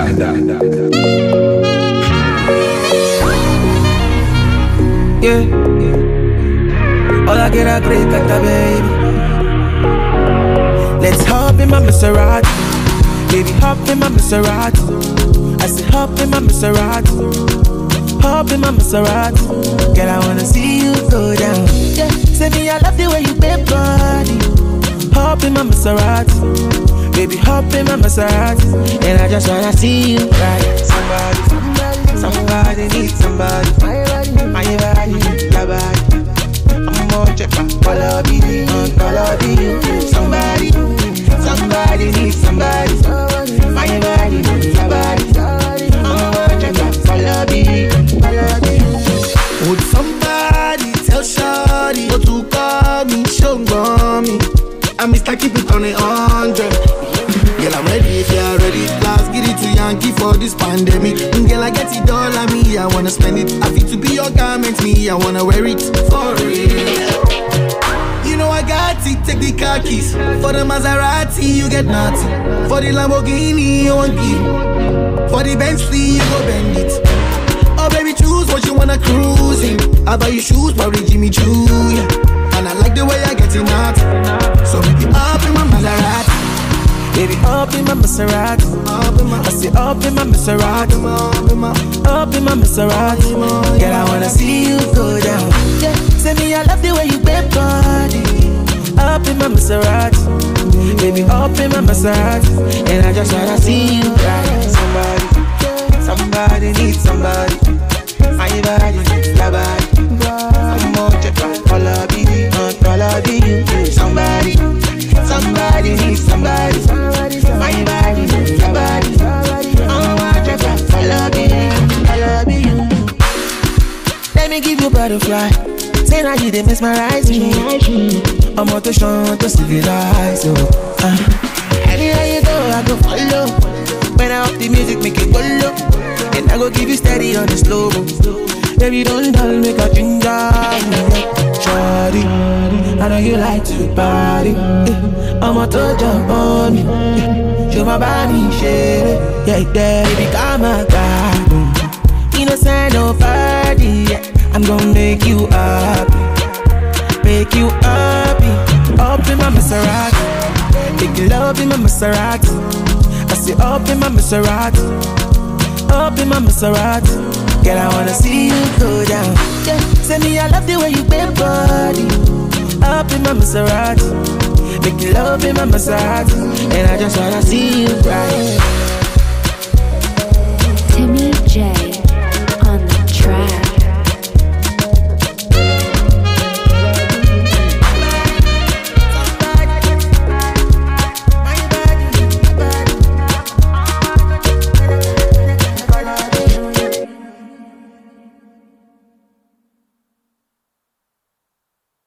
Yeah. All I get a great at the baby. Let's hop in my Maserati. Baby, hop in my Maserati. I said hop in my Maserati. Hop in my Maserati. Girl, I wanna see you go down. Yeah. Say me, I love the way you bend body. Hop in my Maserati. Baby, hop in my Maserati. And I just wanna see you ride. Somebody needs somebody. My body, your body. I'm more check my quality, you. Somebody needs somebody. My body, your body. I'm more check my quality. Would somebody tell Shawty to call me, show me? I miss like keep it on 100. Girl, I'm ready if you're ready. Last get it to Yankee for this pandemic. Girl, I get it all on me, I wanna spend it. I feel to be your garment, me, I wanna wear it for real. You know I got it, take the car keys. For the Maserati, you get nothing. For the Lamborghini, you want give. For the Bentley, you go bend it. Oh baby, choose what you wanna cruise in. I buy you shoes, probably Jimmy Choo, yeah. And I like the way I get it out. So baby, up in my Maserati. Baby, up in my Maserati. I say up in my Maserati. Up in my Maserati. Girl, I wanna see you go down. Yeah. Say me, I love the way you bend body. Up in my Maserati. Baby, up in my Maserati. And I just wanna see you ride. Somebody needs somebody. My body, your body. I'm more check all I be you. Somebody needs somebody. My body, your body. I'm more check all I be you. Let me give you butterfly. Say now you dey mesmerize me. I'm on to show to civilize you. Anywhere you go, I go follow. When I up the music, make it go low. And I go give you steady on the slow. Baby, don't dull, make a ginger. Shawty, I know you like to party. I'm on to jump on me. Show my body, share it. Yeah, baby, come on, God. Innocent, no party. I'm gonna make you happy. Make you happy. Up in my Maserati. Make you love in my Maserati. I say up in my Maserati. Up in my Maserati. Girl, I wanna see you go down. Yeah. Say me, I love the way you bend body. Up in my Maserati. Make you love in my Maserati. And I just wanna see you ride.